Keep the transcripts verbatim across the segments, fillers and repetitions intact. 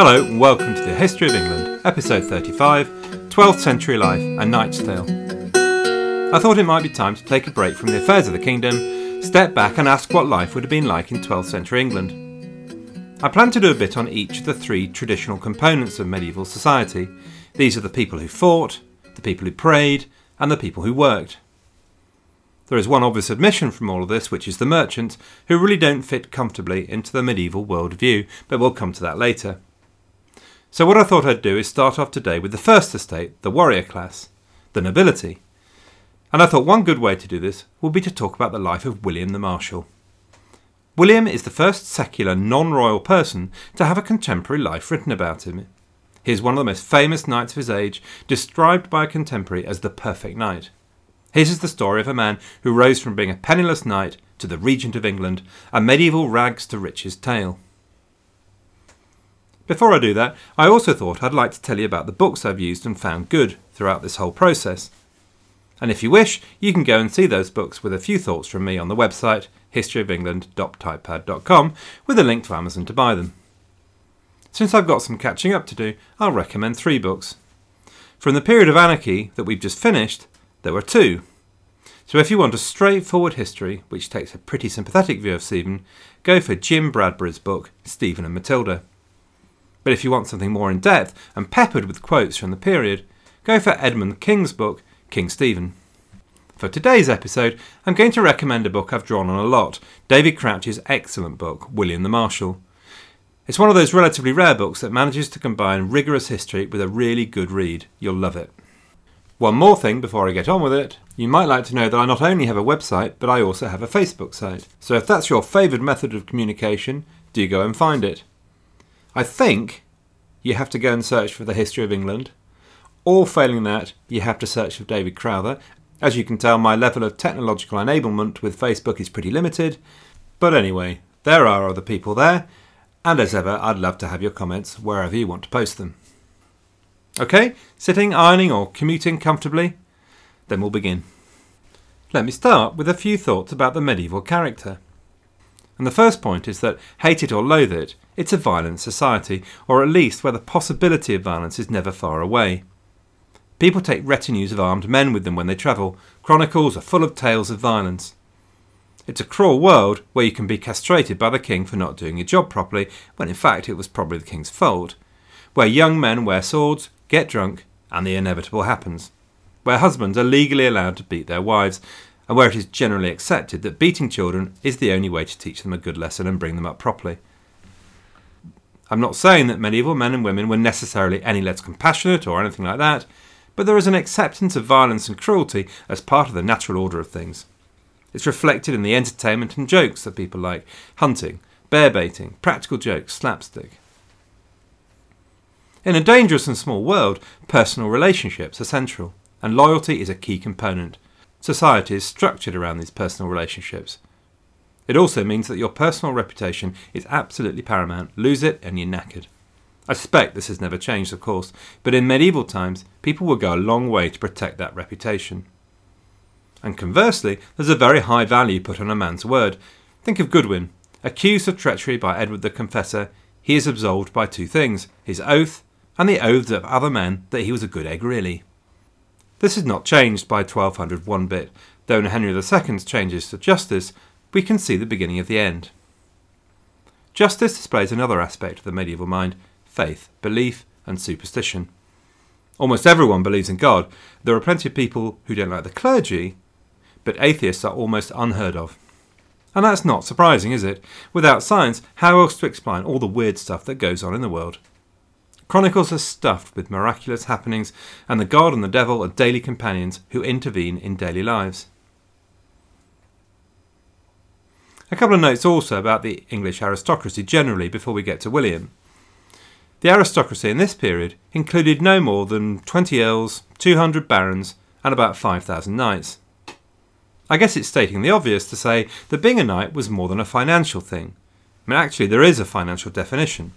Hello and welcome to the History of England, episode thirty-five, twelfth Century Life, A Knight's Tale. I thought it might be time to take a break from the affairs of the kingdom, step back and ask what life would have been like in twelfth century England. I plan to do a bit on each of the three traditional components of medieval society. These are the people who fought, the people who prayed, and the people who worked. There is one obvious admission from all of this, which is the merchants, who really don't fit comfortably into the medieval worldview, but we'll come to that later. So what I thought I'd do is start off today with the first estate, the warrior class, the nobility. And I thought one good way to do this would be to talk about the life of William the Marshal. William is the first secular, non-royal person to have a contemporary life written about him. He is one of the most famous knights of his age, described by a contemporary as the perfect knight. His is the story of a man who rose from being a penniless knight to the regent of England, a medieval rags to riches tale. Before I do that, I also thought I'd like to tell you about the books I've used and found good throughout this whole process. And if you wish, you can go and see those books with a few thoughts from me on the website history of england dot typepad dot com with a link to Amazon to buy them. Since I've got some catching up to do, I'll recommend three books. From the period of anarchy that we've just finished, there were two. So if you want a straightforward history, which takes a pretty sympathetic view of Stephen, go for Jim Bradbury's book, Stephen and Matilda. But if you want something more in-depth and peppered with quotes from the period, go for Edmund King's book, King Stephen. For today's episode, I'm going to recommend a book I've drawn on a lot, David Crouch's excellent book, William the Marshal. It's one of those relatively rare books that manages to combine rigorous history with a really good read. You'll love it. One more thing before I get on with it, you might like to know that I not only have a website, but I also have a Facebook site. So if that's your favoured method of communication, do go and find it. I think you have to go and search for the History of England, or failing that, you have to search for David Crowther. As you can tell, my level of technological enablement with Facebook is pretty limited. But anyway, there are other people there, and as ever, I'd love to have your comments wherever you want to post them. Okay, sitting, ironing or commuting comfortably? Then we'll begin. Let me start with a few thoughts about the medieval character. And the first point is that, hate it or loathe it, it's a violent society, or at least where the possibility of violence is never far away. People take retinues of armed men with them when they travel. Chronicles are full of tales of violence. It's a cruel world where you can be castrated by the king for not doing your job properly, when in fact it was probably the king's fault. Where young men wear swords, get drunk, and the inevitable happens. Where husbands are legally allowed to beat their wives, and where it is generally accepted that beating children is the only way to teach them a good lesson and bring them up properly. I'm not saying that medieval men and women were necessarily any less compassionate or anything like that, but there is an acceptance of violence and cruelty as part of the natural order of things. It's reflected in the entertainment and jokes that people like: hunting, bear baiting, practical jokes, slapstick. In a dangerous and small world, personal relationships are central, and loyalty is a key component. Society is structured around these personal relationships. It also means that your personal reputation is absolutely paramount. Lose it and you're knackered. I suspect this has never changed, of course, but in medieval times, people would go a long way to protect that reputation. And conversely, there's a very high value put on a man's word. Think of Godwin. Accused of treachery by Edward the Confessor, he is absolved by two things: his oath and the oaths of other men that he was a good egg really. This is not changed by twelve hundred one bit. Though in Henry the Second's changes to justice, we can see the beginning of the end. Justice displays another aspect of the medieval mind: faith, belief and superstition. Almost everyone believes in God. There are plenty of people who don't like the clergy, but atheists are almost unheard of. And that's not surprising, is it? Without science, how else to explain all the weird stuff that goes on in the world? Chronicles are stuffed with miraculous happenings, and the god and the devil are daily companions who intervene in daily lives. A couple of notes also about the English aristocracy generally before we get to William. The aristocracy in this period included no more than twenty earls, two hundred barons, and about five thousand knights. I guess it's stating the obvious to say that being a knight was more than a financial thing. I mean, actually, there is a financial definition.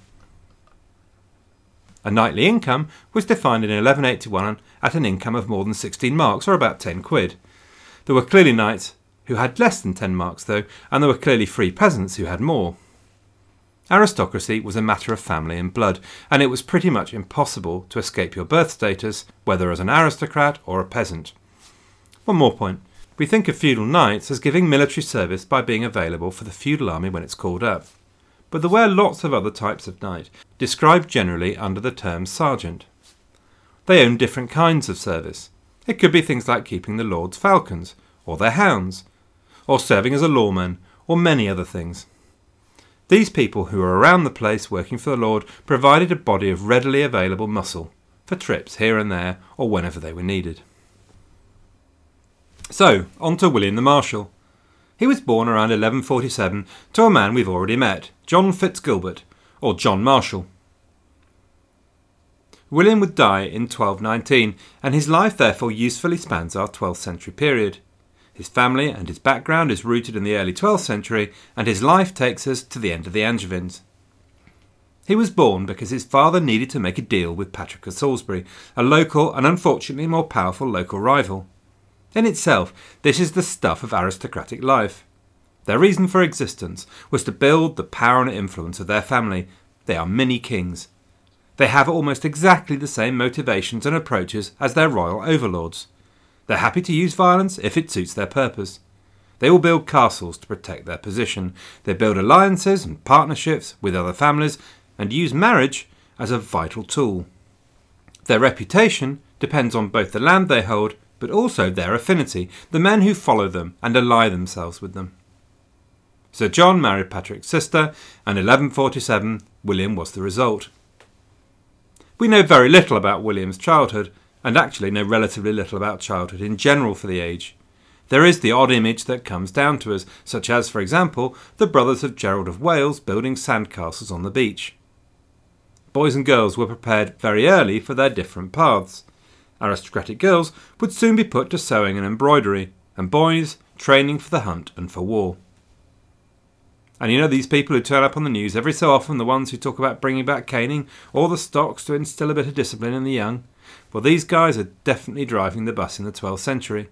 A knightly income was defined in eleven eighty-one at an income of more than sixteen marks, or about ten quid. There were clearly knights who had less than ten marks, though, and there were clearly free peasants who had more. Aristocracy was a matter of family and blood, and it was pretty much impossible to escape your birth status, whether as an aristocrat or a peasant. One more point. We think of feudal knights as giving military service by being available for the feudal army when it's called up. But there were lots of other types of knight, described generally under the term sergeant. They owned different kinds of service. It could be things like keeping the lord's falcons, or their hounds, or serving as a lawman, or many other things. These people who were around the place working for the lord provided a body of readily available muscle for trips here and there or whenever they were needed. So, on to William the Marshal. He was born around eleven forty-seven to a man we've already met, John Fitzgilbert, or John Marshal. William would die in twelve nineteen, and his life therefore usefully spans our twelfth century period. His family and his background is rooted in the early twelfth century, and his life takes us to the end of the Angevins. He was born because his father needed to make a deal with Patrick of Salisbury, a local and unfortunately more powerful local rival. In itself, this is the stuff of aristocratic life. Their reason for existence was to build the power and influence of their family. They are mini-kings. They have almost exactly the same motivations and approaches as their royal overlords. They're happy to use violence if it suits their purpose. They will build castles to protect their position. They build alliances and partnerships with other families and use marriage as a vital tool. Their reputation depends on both the land they hold but also their affinity, the men who follow them and ally themselves with them. Sir John married Patrick's sister, and eleven forty-seven William was the result. We know very little about William's childhood, and actually know relatively little about childhood in general for the age. There is the odd image that comes down to us, such as, for example, the brothers of Gerald of Wales building sandcastles on the beach. Boys and girls were prepared very early for their different paths. Aristocratic girls would soon be put to sewing and embroidery, and boys training for the hunt and for war. And you know these people who turn up on the news every so often, the ones who talk about bringing back caning or the stocks to instill a bit of discipline in the young? Well, these guys are definitely driving the bus in the twelfth century.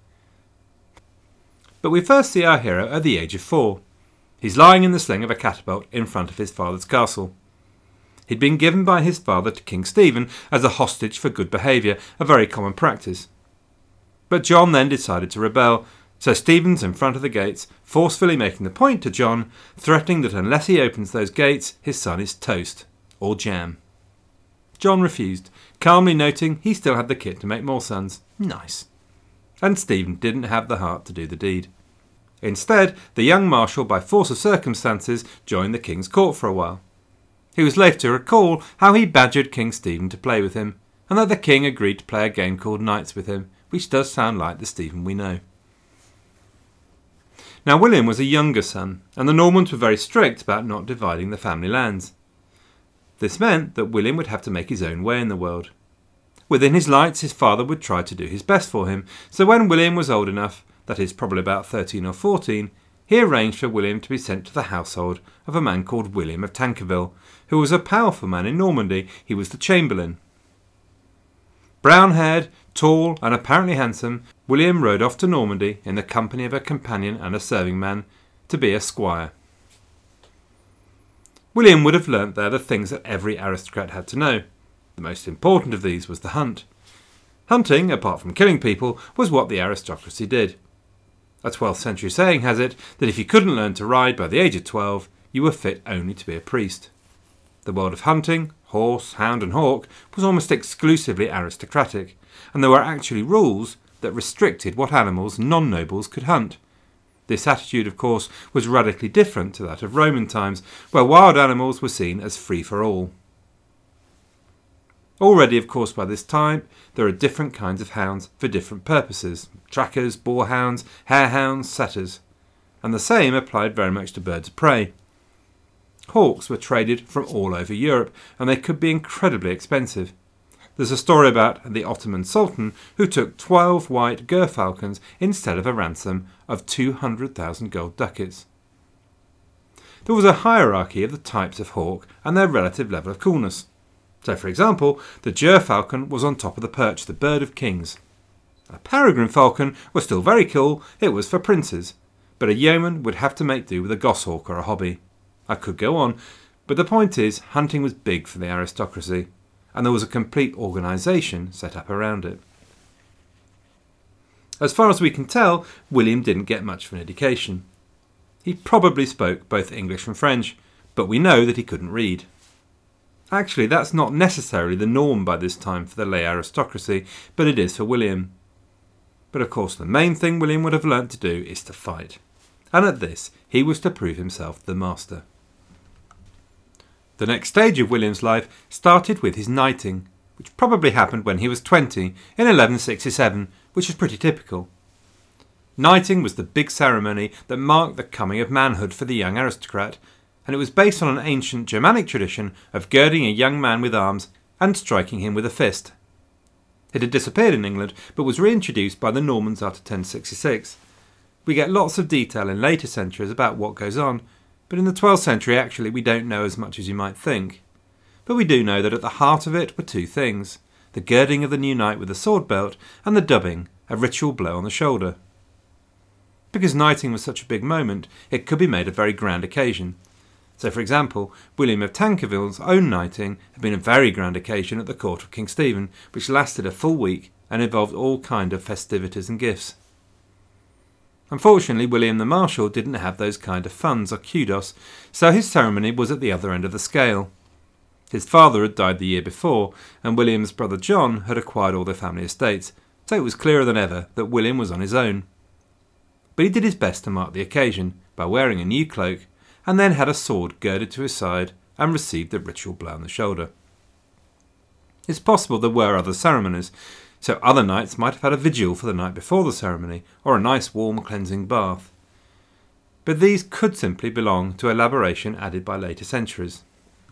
But we first see our hero at the age of four. He's lying in the sling of a catapult in front of his father's castle. He'd been given by his father to King Stephen as a hostage for good behaviour, a very common practice. But John then decided to rebel, so Stephen's in front of the gates, forcefully making the point to John, threatening that unless he opens those gates, his son is toast, or jam. John refused, calmly noting he still had the kit to make more sons. Nice. And Stephen didn't have the heart to do the deed. Instead, the young marshal, by force of circumstances, joined the king's court for a while. He was later to recall how he badgered King Stephen to play with him, and that the king agreed to play a game called Knights with him, which does sound like the Stephen we know. Now William was a younger son, and the Normans were very strict about not dividing the family lands. This meant that William would have to make his own way in the world. Within his lights, his father would try to do his best for him, so when William was old enough, that is probably about thirteen or fourteen, he arranged for William to be sent to the household of a man called William of Tankerville, who was a powerful man in Normandy. He was the chamberlain. Brown-haired, tall, and apparently handsome, William rode off to Normandy in the company of a companion and a serving man to be a squire. William would have learnt there the things that every aristocrat had to know. The most important of these was the hunt. Hunting, apart from killing people, was what the aristocracy did. A twelfth century saying has it that if you couldn't learn to ride by the age of twelve, you were fit only to be a priest. The world of hunting, horse, hound and hawk, was almost exclusively aristocratic, and there were actually rules that restricted what animals non-nobles could hunt. This attitude, of course, was radically different to that of Roman times, where wild animals were seen as free for all. Already, of course, by this time, there are different kinds of hounds for different purposes: trackers, boarhounds, harehounds, setters. And the same applied very much to birds of prey. Hawks were traded from all over Europe, and they could be incredibly expensive. There's a story about the Ottoman Sultan who took twelve white gerfalcons instead of a ransom of two hundred thousand gold ducats. There was a hierarchy of the types of hawk and their relative level of coolness. So, for example, the gerfalcon was on top of the perch, the bird of kings. A peregrine falcon was still very cool, it was for princes, but a yeoman would have to make do with a goshawk or a hobby. I could go on, But the point is, hunting was big for the aristocracy, and there was a complete organisation set up around it. As far as we can tell, William didn't get much of an education. He probably spoke both English and French, but we know that he couldn't read. Actually, that's not necessarily the norm by this time for the lay aristocracy, but it is for William. But of course the main thing William would have learnt to do is to fight, and at this he was to prove himself the master. The next stage of William's life started with his knighting, which probably happened when he was twenty in eleven sixty-seven, which is pretty typical. Knighting was the big ceremony that marked the coming of manhood for the young aristocrat, and it was based on an ancient Germanic tradition of girding a young man with arms and striking him with a fist. It had disappeared in England, but was reintroduced by the Normans after ten sixty-six. We get lots of detail in later centuries about what goes on, but in the twelfth century actually we don't know as much as you might think. But we do know that at the heart of it were two things: the girding of the new knight with a sword belt, and the dubbing, a ritual blow on the shoulder. Because knighting was such a big moment, it could be made a very grand occasion. So, for example, William of Tankerville's own knighting had been a very grand occasion at the court of King Stephen, which lasted a full week and involved all kinds of festivities and gifts. Unfortunately, William the Marshal didn't have those kind of funds or kudos, so his ceremony was at the other end of the scale. His father had died the year before, and William's brother John had acquired all their family estates, so it was clearer than ever that William was on his own. But he did his best to mark the occasion by wearing a new cloak, and then had a sword girded to his side and received the ritual blow on the shoulder. It's possible there were other ceremonies, so other knights might have had a vigil for the night before the ceremony, or a nice warm cleansing bath. But these could simply belong to elaboration added by later centuries.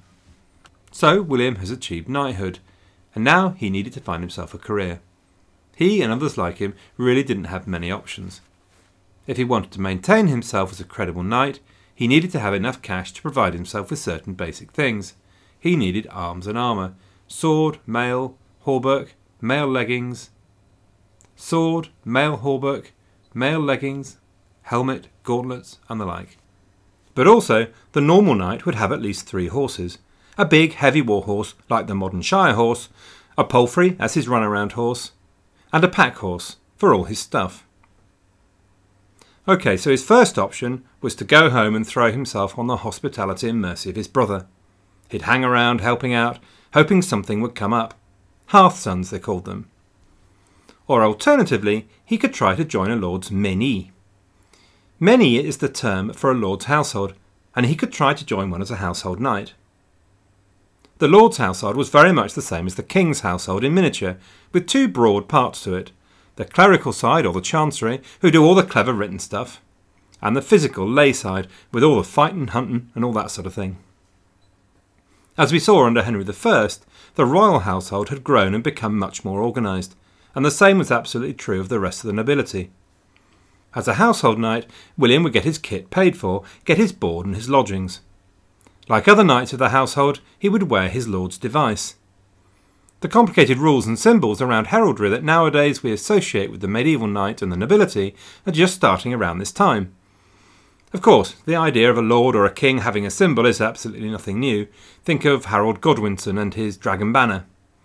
So William has achieved knighthood, and now he needed to find himself a career. He and others like him really didn't have many options. If he wanted to maintain himself as a credible knight, he needed to have enough cash to provide himself with certain basic things. He needed arms and armour, sword, mail, hauberk, mail leggings, sword, mail hauberk, mail leggings, helmet, gauntlets, and the like. But also, the normal knight would have at least three horses: a big, heavy war horse like the modern Shire horse, a palfrey as his run-around horse, and a pack horse for all his stuff. OK, so his first option was to go home and throw himself on the hospitality and mercy of his brother. He'd hang around helping out, hoping something would come up. Hearthsons, they called them. Or alternatively, he could try to join a lord's menhir. Menhir is the term for a lord's household, and he could try to join one as a household knight. The lord's household was very much the same as the king's household in miniature, with two broad parts to it: the clerical side, or the chancery, who do all the clever written stuff, and the physical lay side, with all the fighting, hunting, and all that sort of thing. As we saw under Henry the First, the royal household had grown and become much more organised, and the same was absolutely true of the rest of the nobility. As a household knight, William would get his kit paid for, get his board and his lodgings. Like other knights of the household, he would wear his lord's device. The complicated rules and symbols around heraldry that nowadays we associate with the medieval knight and the nobility are just starting around this time. Of course, the idea of a lord or a king having a symbol is absolutely nothing new. Think of Harold Godwinson and his dragon banner.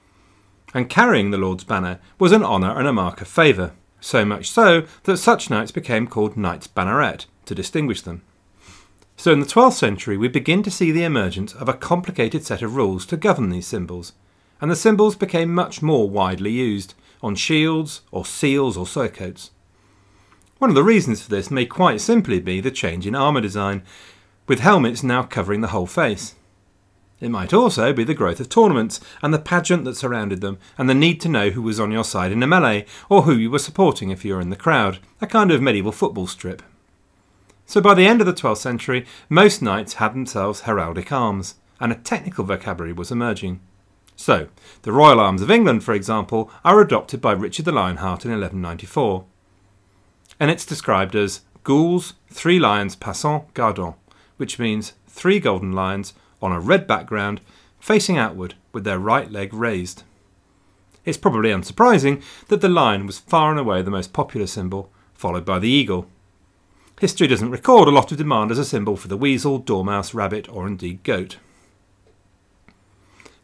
And carrying the lord's banner was an honour and a mark of favour, so much so that such knights became called knights banneret to distinguish them. So in the twelfth century we begin to see the emergence of a complicated set of rules to govern these symbols, and the symbols became much more widely used, on shields or seals or surcoats. One of the reasons for this may quite simply be the change in armour design, with helmets now covering the whole face. It might also be the growth of tournaments and the pageant that surrounded them, and the need to know who was on your side in a melee, or who you were supporting if you were in the crowd, a kind of medieval football strip. So by the end of the twelfth century, most knights had themselves heraldic arms, and a technical vocabulary was emerging. So, the Royal Arms of England, for example, are adopted by Richard the Lionheart in eleven ninety-four. And it's described as gules, three lions passant gardant, which means three golden lions on a red background, facing outward with their right leg raised. It's probably unsurprising that the lion was far and away the most popular symbol, followed by the eagle. History doesn't record a lot of demand as a symbol for the weasel, dormouse, rabbit, or indeed goat.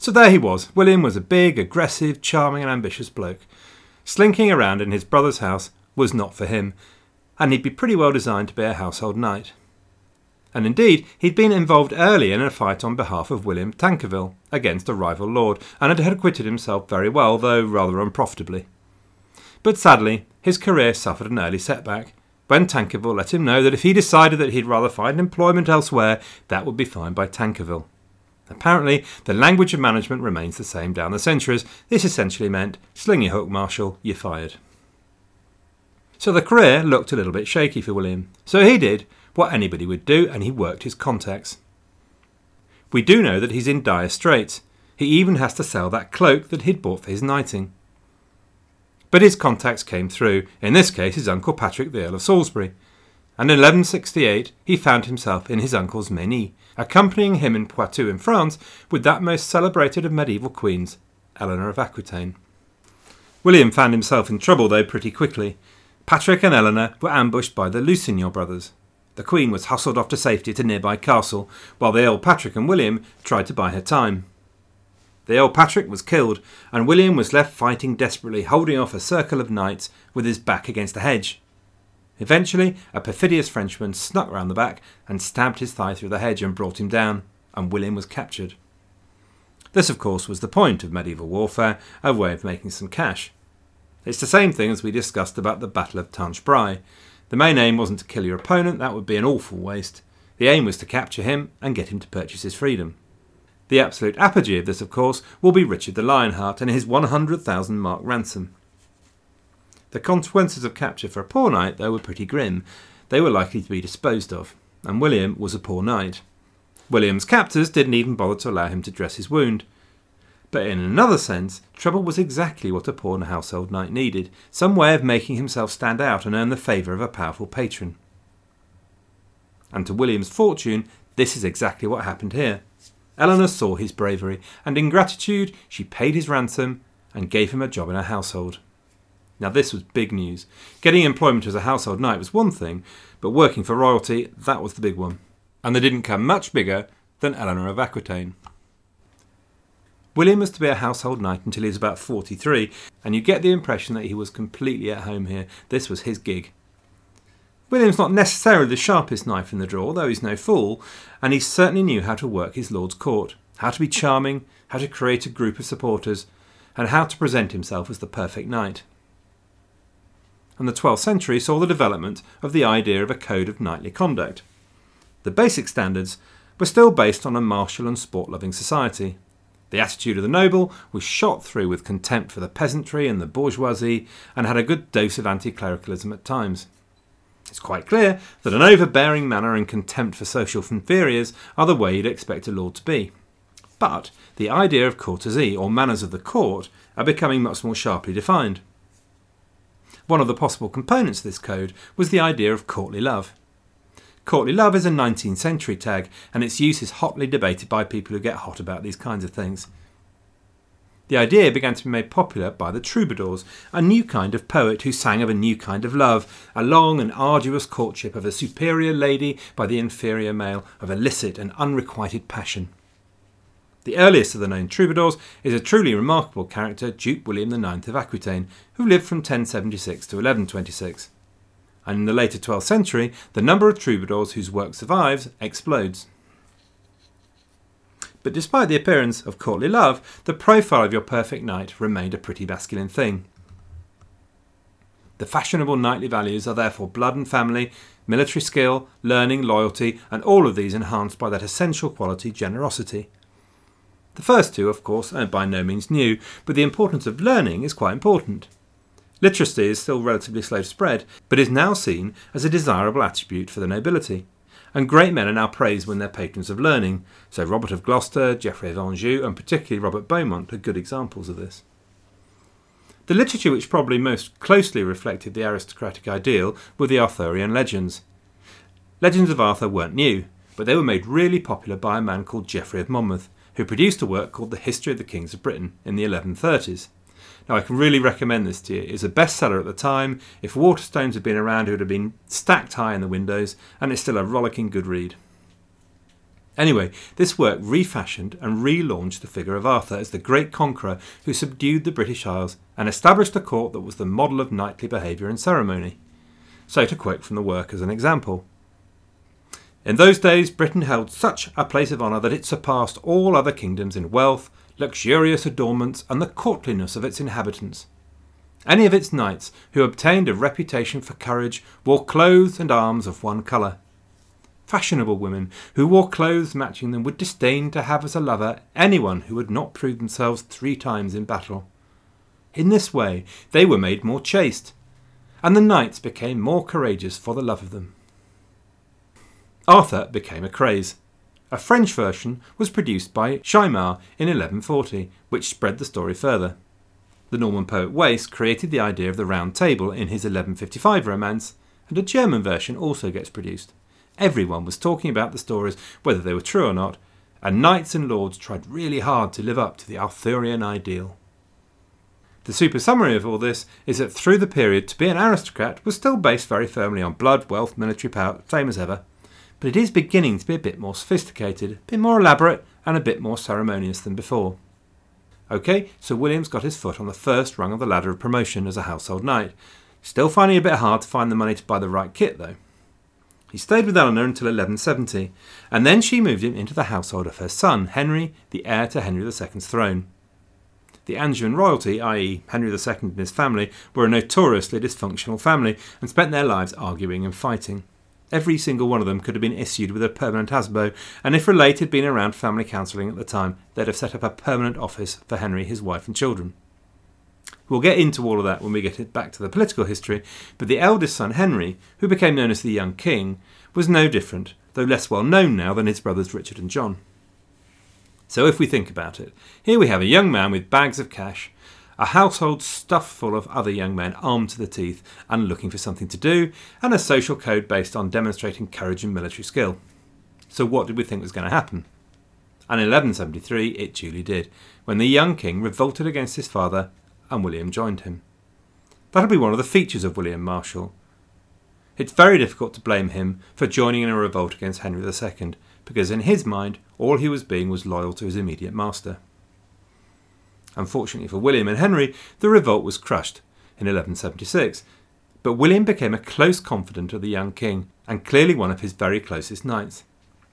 So there he was. William was a big, aggressive, charming and ambitious bloke. Slinking around in his brother's house was not for him, and he'd be pretty well designed to be a household knight. And indeed, he'd been involved early in a fight on behalf of William Tankerville against a rival lord, and had acquitted himself very well, though rather unprofitably. But sadly, his career suffered an early setback, when Tankerville let him know that if he decided that he'd rather find employment elsewhere, that would be fine by Tankerville. Apparently, the language of management remains the same down the centuries. This essentially meant, sling your hook, Marshal, you're fired. So the career looked a little bit shaky for William. So he did what anybody would do, and he worked his contacts. We do know that he's in dire straits. He even has to sell that cloak that he'd bought for his knighting. But his contacts came through, in this case his uncle Patrick the Earl of Salisbury, and in eleven sixty-eight he found himself in his uncle's Menil, accompanying him in Poitou in France with that most celebrated of medieval queens, Eleanor of Aquitaine. William found himself in trouble though pretty quickly. Patrick and Eleanor were ambushed by the Lusignan brothers. The Queen was hustled off to safety to a nearby castle, while the Earl Patrick and William tried to buy her time. The Earl Patrick was killed, and William was left fighting desperately, holding off a circle of knights with his back against a hedge. Eventually, a perfidious Frenchman snuck round the back and stabbed his thigh through the hedge and brought him down, and William was captured. This, of course, was the point of medieval warfare, a way of making some cash. It's the same thing as we discussed about the Battle of Tinchebrai. The main aim wasn't to kill your opponent, that would be an awful waste. The aim was to capture him and get him to purchase his freedom. The absolute apogee of this, of course, will be Richard the Lionheart and his one hundred thousand mark ransom. The consequences of capture for a poor knight, though, were pretty grim. They were likely to be disposed of, and William was a poor knight. William's captors didn't even bother to allow him to dress his wound. But in another sense, trouble was exactly what a poor household knight needed, some way of making himself stand out and earn the favour of a powerful patron. And to William's fortune, this is exactly what happened here. Eleanor saw his bravery, and in gratitude she paid his ransom and gave him a job in her household. Now this was big news. Getting employment as a household knight was one thing, but working for royalty, that was the big one. And they didn't come much bigger than Eleanor of Aquitaine. William was to be a household knight until he was about forty-three, and you get the impression that he was completely at home here. This was his gig. William's not necessarily the sharpest knife in the drawer, though he's no fool, and he certainly knew how to work his lord's court, how to be charming, how to create a group of supporters, and how to present himself as the perfect knight. And the twelfth century saw the development of the idea of a code of knightly conduct. The basic standards were still based on a martial and sport-loving society. The attitude of the noble was shot through with contempt for the peasantry and the bourgeoisie, and had a good dose of anti-clericalism at times. It's quite clear that an overbearing manner and contempt for social inferiors are the way you'd expect a lord to be. But the idea of courtesy, or manners of the court, are becoming much more sharply defined. One of the possible components of this code was the idea of courtly love. Courtly love is a nineteenth century tag, and its use is hotly debated by people who get hot about these kinds of things. The idea began to be made popular by the troubadours, a new kind of poet who sang of a new kind of love, a long and arduous courtship of a superior lady by the inferior male, of illicit and unrequited passion. The earliest of the known troubadours is a truly remarkable character, Duke William the ninth of Aquitaine, who lived from ten seventy-six to eleven twenty-six. And in the later twelfth century, the number of troubadours whose work survives explodes. But despite the appearance of courtly love, the profile of your perfect knight remained a pretty masculine thing. The fashionable knightly values are therefore blood and family, military skill, learning, loyalty, and all of these enhanced by that essential quality, generosity. The first two, of course, are by no means new, but the importance of learning is quite important. Literacy is still relatively slow to spread, but is now seen as a desirable attribute for the nobility. And great men are now praised when they're patrons of learning, so Robert of Gloucester, Geoffrey of Anjou, and particularly Robert Beaumont are good examples of this. The literature which probably most closely reflected the aristocratic ideal were the Arthurian legends. Legends of Arthur weren't new, but they were made really popular by a man called Geoffrey of Monmouth, who produced a work called The History of the Kings of Britain in the eleven thirties. Now, I can really recommend this to you. It's a bestseller at the time. If Waterstones had been around, it would have been stacked high in the windows, and it's still a rollicking good read. Anyway, this work refashioned and relaunched the figure of Arthur as the great conqueror who subdued the British Isles and established a court that was the model of knightly behaviour and ceremony. So to quote from the work as an example. In those days, Britain held such a place of honour that it surpassed all other kingdoms in wealth, luxurious adornments, and the courtliness of its inhabitants. Any of its knights who obtained a reputation for courage wore clothes and arms of one colour. Fashionable women who wore clothes matching them would disdain to have as a lover anyone who had not proved themselves three times in battle. In this way they were made more chaste, and the knights became more courageous for the love of them. Arthur became a craze. A French version was produced by Scheimar in eleven forty, which spread the story further. The Norman poet Wace created the idea of the Round Table in his eleven fifty-five romance, and a German version also gets produced. Everyone was talking about the stories, whether they were true or not, and knights and lords tried really hard to live up to the Arthurian ideal. The super summary of all this is that through the period, to be an aristocrat was still based very firmly on blood, wealth, military power, same as ever, but it is beginning to be a bit more sophisticated, a bit more elaborate, and a bit more ceremonious than before. OK, so William's got his foot on the first rung of the ladder of promotion as a household knight. Still finding it a bit hard to find the money to buy the right kit, though. He stayed with Eleanor until eleven seventy, and then she moved him into the household of her son, Henry, the heir to Henry the Second's throne. The Angevin royalty, that is Henry the Second and his family, were a notoriously dysfunctional family and spent their lives arguing and fighting. Every single one of them could have been issued with a permanent hasbo, and if related had been around family counselling at the time, they'd have set up a permanent office for Henry, his wife and children. We'll get into all of that when we get it back to the political history, but the eldest son, Henry, who became known as the young king, was no different, though less well known now than his brothers Richard and John. So if we think about it, here we have a young man with bags of cash, a household stuffed full of other young men armed to the teeth and looking for something to do, and a social code based on demonstrating courage and military skill. So what did we think was going to happen? And in eleven seventy-three it duly did, when the young king revolted against his father and William joined him. That'll be one of the features of William Marshal. It's very difficult to blame him for joining in a revolt against Henry the Second, because in his mind all he was being was loyal to his immediate master. Unfortunately for William and Henry, the revolt was crushed in eleven seventy-six, but William became a close confidant of the young king, and clearly one of his very closest knights.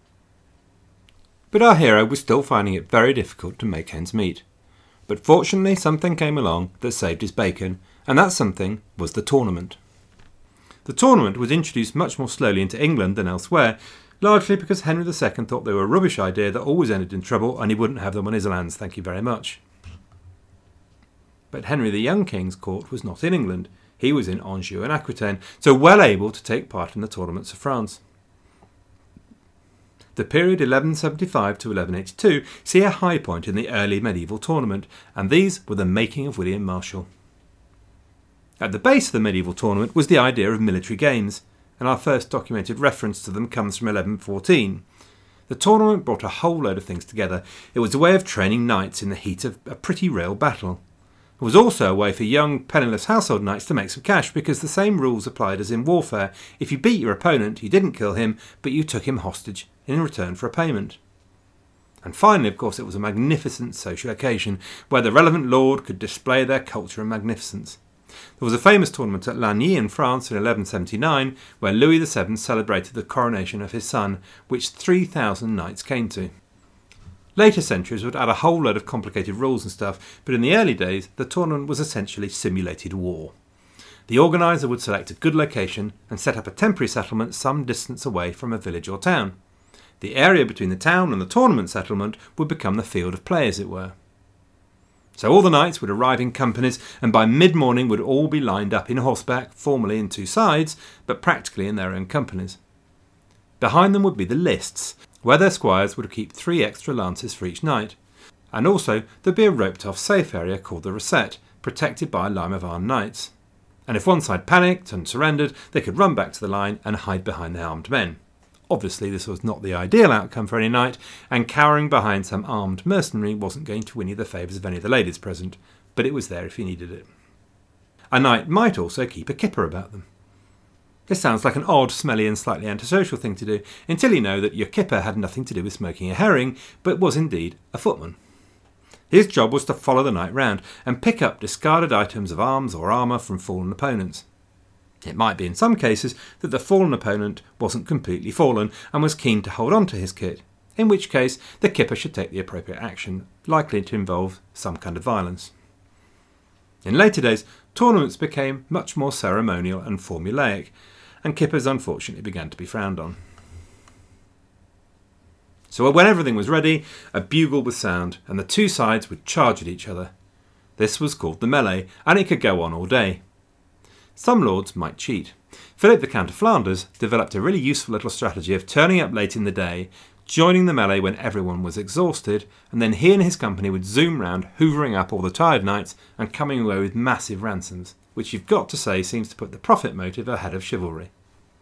But our hero was still finding it very difficult to make ends meet. But fortunately something came along that saved his bacon, and that something was the tournament. The tournament was introduced much more slowly into England than elsewhere, largely because Henry the Second thought they were a rubbish idea that always ended in trouble and he wouldn't have them on his lands, thank you very much. But Henry the Young King's court was not in England. He was in Anjou and Aquitaine, so well able to take part in the tournaments of France. The period eleven seventy-five to eleven eighty-two see a high point in the early medieval tournament, and these were the making of William Marshal. At the base of the medieval tournament was the idea of military games, and our first documented reference to them comes from eleven fourteen. The tournament brought a whole load of things together. It was a way of training knights in the heat of a pretty real battle. It was also a way for young, penniless household knights to make some cash, because the same rules applied as in warfare. If you beat your opponent, you didn't kill him, but you took him hostage in return for a payment. And finally, of course, it was a magnificent social occasion, where the relevant lord could display their culture and magnificence. There was a famous tournament at Lagny in France in eleven seventy-nine, where Louis the Seventh celebrated the coronation of his son, which three thousand knights came to. Later centuries would add a whole load of complicated rules and stuff, but in the early days, the tournament was essentially simulated war. The organiser would select a good location and set up a temporary settlement some distance away from a village or town. The area between the town and the tournament settlement would become the field of play, as it were. So all the knights would arrive in companies, and by mid-morning would all be lined up in horseback, formally in two sides, but practically in their own companies. Behind them would be the lists, where their squires would keep three extra lances for each knight, and also there'd be a roped-off safe area called the Recette, protected by a line of armed knights. And if one side panicked and surrendered, they could run back to the line and hide behind the armed men. Obviously this was not the ideal outcome for any knight, and cowering behind some armed mercenary wasn't going to win you the favours of any of the ladies present, but it was there if you needed it. A knight might also keep a kipper about them. This sounds like an odd, smelly and slightly antisocial thing to do, until you know that your kipper had nothing to do with smoking a herring, but was indeed a footman. His job was to follow the knight round and pick up discarded items of arms or armour from fallen opponents. It might be in some cases that the fallen opponent wasn't completely fallen and was keen to hold on to his kit, in which case the kipper should take the appropriate action, likely to involve some kind of violence. In later days, tournaments became much more ceremonial and formulaic, and kippers unfortunately began to be frowned on. So when everything was ready, a bugle would sound and the two sides would charge at each other. This was called the melee, and it could go on all day. Some lords might cheat. Philip the Count of Flanders developed a really useful little strategy of turning up late in the day, joining the melee when everyone was exhausted, and then he and his company would zoom round, hoovering up all the tired knights and coming away with massive ransoms, which you've got to say seems to put the profit motive ahead of chivalry.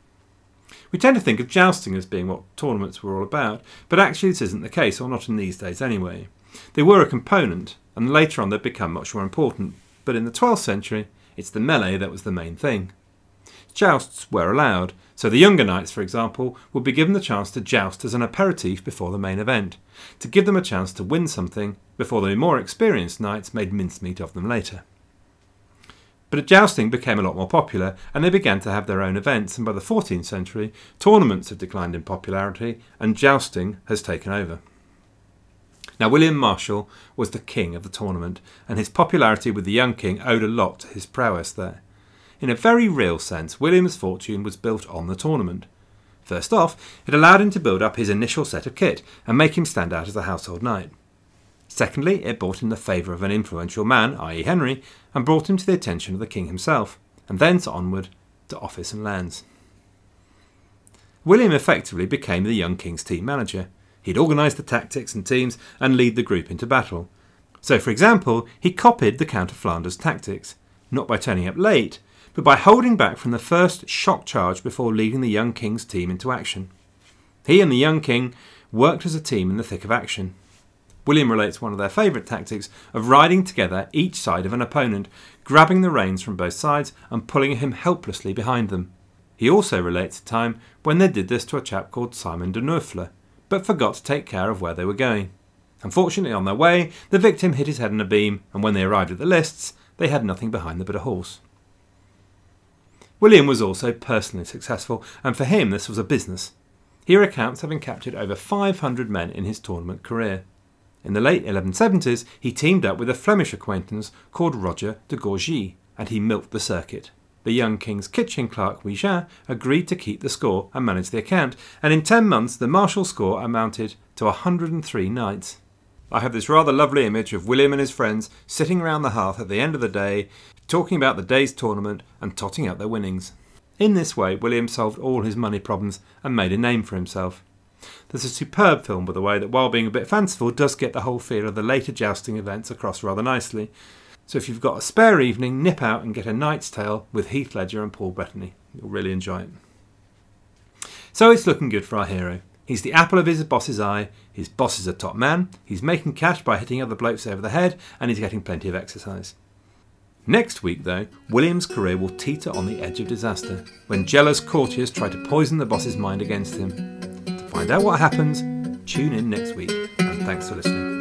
We tend to think of jousting as being what tournaments were all about, but actually this isn't the case, or not in these days anyway. They were a component, and later on they'd become much more important, but in the twelfth century it's the melee that was the main thing. Jousts were allowed, so the younger knights, for example, would be given the chance to joust as an aperitif before the main event, to give them a chance to win something before the more experienced knights made mincemeat of them later. But jousting became a lot more popular, and they began to have their own events, and by the fourteenth century, tournaments have declined in popularity, and jousting has taken over. Now, William Marshal was the king of the tournament, and his popularity with the young king owed a lot to his prowess there. In a very real sense, William's fortune was built on the tournament. First off, it allowed him to build up his initial set of kit, and make him stand out as a household knight. Secondly, it brought him the favour of an influential man, that is. Henry, and brought him to the attention of the king himself, and thence onward to office and lands. William effectively became the young king's team manager. He'd organise the tactics and teams and lead the group into battle. So, for example, he copied the Count of Flanders' tactics, not by turning up late, but by holding back from the first shock charge before leading the young king's team into action. He and the young king worked as a team in the thick of action. William relates one of their favourite tactics of riding together each side of an opponent, grabbing the reins from both sides and pulling him helplessly behind them. He also relates a time when they did this to a chap called Simon de Neufle, but forgot to take care of where they were going. Unfortunately, on their way, the victim hit his head on a beam, and when they arrived at the lists, they had nothing behind them but a horse. William was also personally successful, and for him this was a business. He recounts having captured over five hundred men in his tournament career. In the late eleven seventies, he teamed up with a Flemish acquaintance called Roger de Gourgy, and he milked the circuit. The young king's kitchen clerk, Ouijan, agreed to keep the score and manage the account, and in ten months the martial score amounted to one hundred and three knights. I have this rather lovely image of William and his friends sitting round the hearth at the end of the day, talking about the day's tournament and totting out their winnings. In this way, William solved all his money problems and made a name for himself. There's a superb film, by the way, that while being a bit fanciful, does get the whole feel of the later jousting events across rather nicely. So if you've got a spare evening, nip out and get A Knight's Tale with Heath Ledger and Paul Bettany. You'll really enjoy it. So it's looking good for our hero. He's the apple of his boss's eye, his boss is a top man, he's making cash by hitting other blokes over the head, and he's getting plenty of exercise. Next week, though, William's career will teeter on the edge of disaster when jealous courtiers try to poison the boss's mind against him. To find out what happens, tune in next week, and thanks for listening.